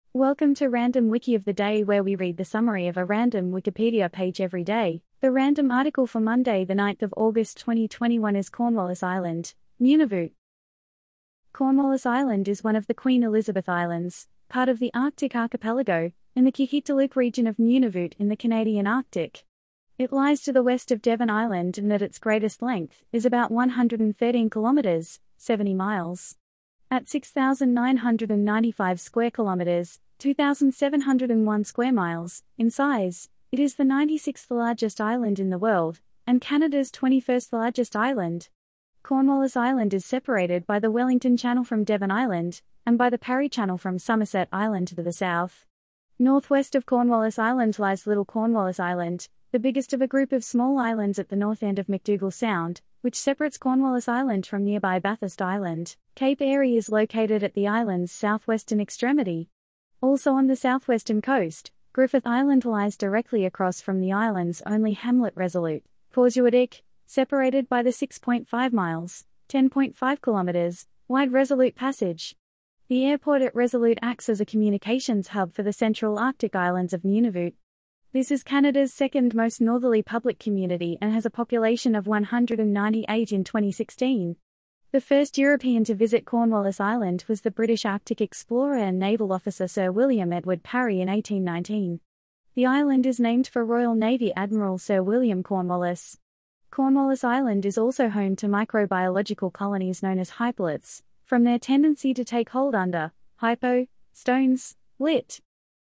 Welcome to Random Wiki of the Day, where we read the summary of a random Wikipedia page every day. The random article for Monday, the 9th of August 2021 is Cornwallis Island, Nunavut. Cornwallis Island is one of the Queen Elizabeth Islands, part of the Arctic archipelago, in the Qaqortoq region of Nunavut in the Canadian Arctic. It lies to the west of Devon Island and at its greatest length is about 113 kilometers, 70 miles. At 6,995 square kilometers, 2,701 square miles, in size, it is the 96th largest island in the world, and Canada's 21st largest island. Cornwallis Island is separated by the Wellington Channel from Devon Island, and by the Parry Channel from Somerset Island to the south. Northwest of Cornwallis Island lies Little Cornwallis Island, the biggest of a group of small islands at the north end of McDougall Sound, which separates Cornwallis Island from nearby Bathurst Island. Cape Airy is located at the island's southwestern extremity. Also on the southwestern coast, Griffith Island lies directly across from the island's only hamlet Resolute, Portuadik, separated by the 6.5 miles, 10.5 kilometers, wide Resolute Passage. The airport at Resolute acts as a communications hub for the central Arctic islands of Nunavut. This is Canada's second most northerly public community and has a population of 198 in 2016. The first European to visit Cornwallis Island was the British Arctic explorer and naval officer Sir William Edward Parry in 1819. The island is named for Royal Navy Admiral Sir William Cornwallis. Cornwallis Island is also home to microbiological colonies known as hypoliths, from their tendency to take hold under stones, lit.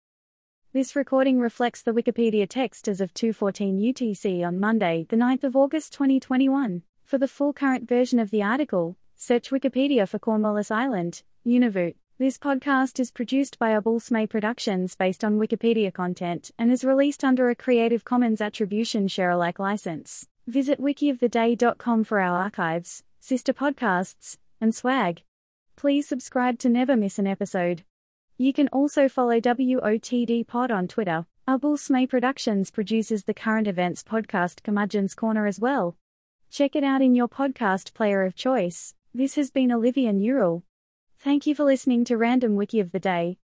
This recording reflects the Wikipedia text as of 2:14 UTC on Monday, the 9th of August 2021. For the full current version of the article, search Wikipedia for Cornwallis Island, Nunavut. This podcast is produced by Abulsmay Productions based on Wikipedia content and is released under a Creative Commons Attribution Share-alike license. Visit wikioftheday.com for our archives, sister podcasts, and swag. Please subscribe to never miss an episode. You can also follow WOTD Pod on Twitter. Abulsmay Productions produces the current events podcast Curmudgeon's Corner as well. Check it out in your podcast player of choice. This has been Olivia Newell. Thank you for listening to Random Wiki of the Day.